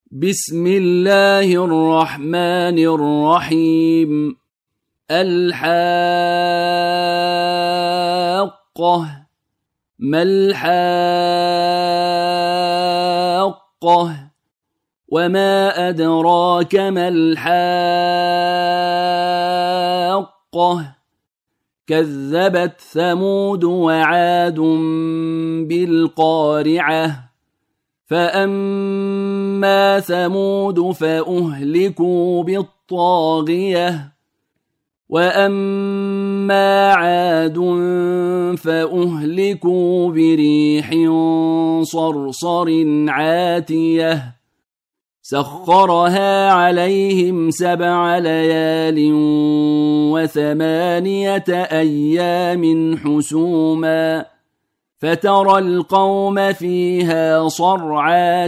بسم الله الرحمن الرحيم. الحاقة. ما الحاقة؟ وما أدراك ما الحاقة؟ كذبت ثمود وعاد بالقارعة. فأما ثمود فأهلكوا بالطاغية، وأما عاد فأهلكوا بريح صرصر عاتية سخرها عليهم 7 ليال و8 أيام حسوما، فترى القوم فيها صرعى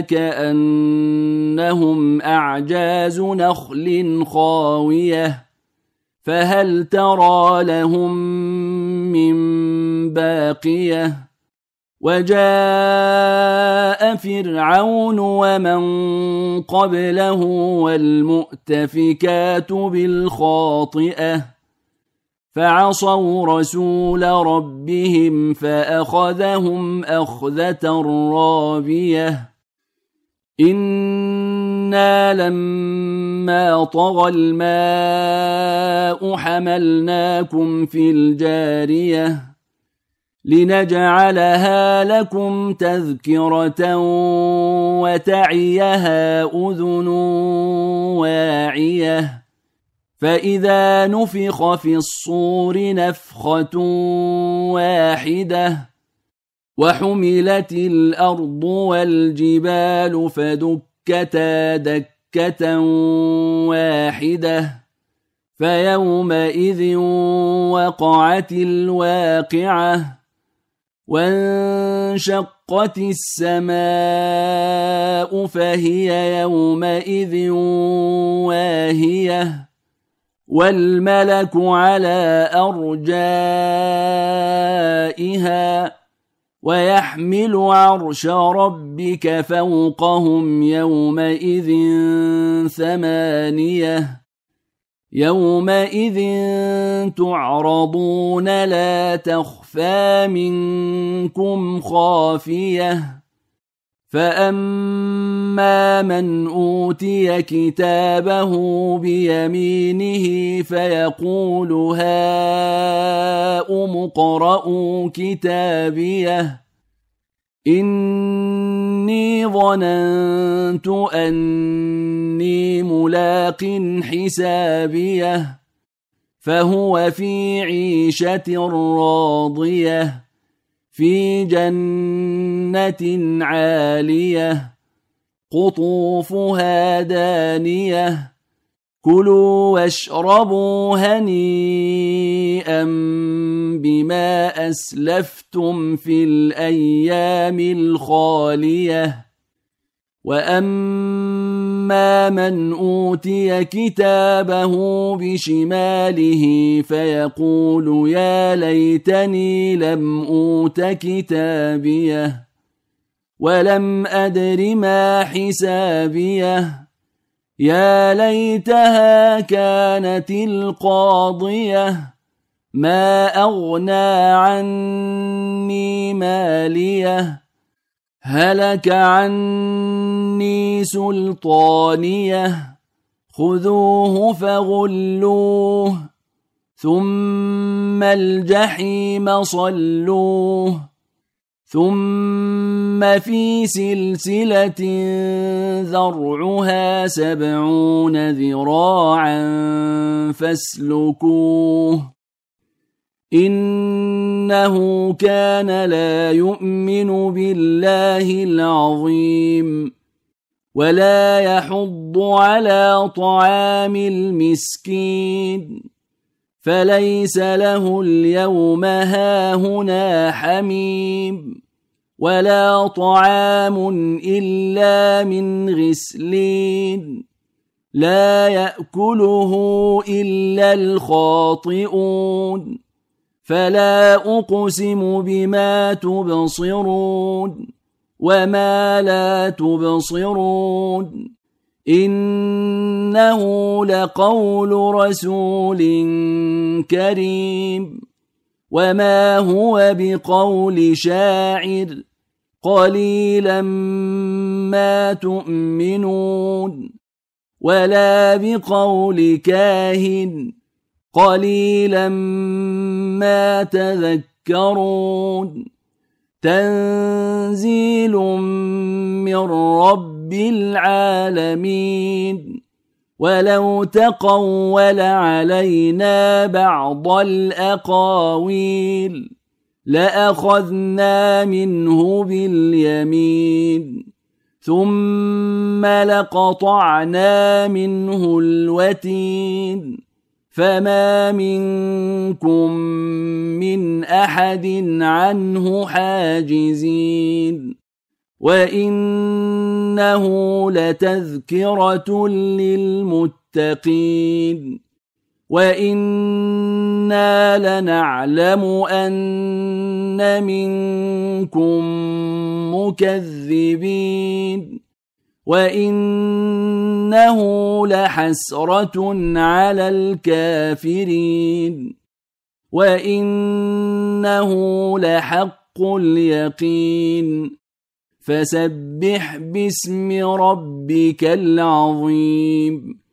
كأنهم أعجاز نخل خاوية، فهل ترى لهم من باقية؟ وجاء فرعون ومن قبله والمؤتفكات بالخاطئة فعصوا رسول ربهم فأخذهم أخذة رابية. إنا لما طغى الماء حملناكم في الجارية لنجعلها لكم تذكرة وتعيها أذن واعية. فإذا نفخ في الصور نفخة واحدة وحملت الأرض والجبال فدكتا دكة واحدة فيومئذ وقعت الواقعة وانشقت السماء فهي يومئذ واهية والملك على أرجائها ويحمل عرش ربك فوقهم يومئذ 8. يومئذ تعرضون لا تخفى منكم خافية. فأما من أوتي كتابه بيمينه فيقول هاؤم اقرءوا كتابيه إني ظننت أني ملاق حسابيه فهو في عيشة راضية في جنة عالية قطوفها دانية كلوا واشربوا هنيئا بما أسلفتم في الأيام الخالية. وأما من أوتي كتابه بشماله فيقول يا ليتني لم أوت كتابيه ولم أدر ما حسابيه يا ليتها كانت القاضية ما أغنى عني ماليه هلك عني سلطانيه خذوه فغلوه ثم الجحيم صلوه ثم في سلسلة ذرعها 70 ذراعا فاسلكوه إنه كان لا يؤمن بالله العظيم ولا يحض على طعام المسكين فليس له اليوم هاهنا حميم ولا طعام إلا من غسلين لا يأكله إلا الخاطئون فلا أقسم بما تبصرون وما لا تبصرون إنه لقول رسول كريم وما هو بقول شاعر قليلا ما تؤمنون ولا بقول كاهن قليلا ما تذكرون تنزيل من رب العالمين ولو تقول علينا بعض الأقاويل لأخذنا منه باليمين ثم لقطعنا منه الوتين فما منكم من أحد عنه حاجزين وإنه لتذكرة للمتقين وإنا لنعلم أن منكم مكذبين وإنه لحسرة على الكافرين وإنه لحق اليقين فسبح باسم ربك العظيم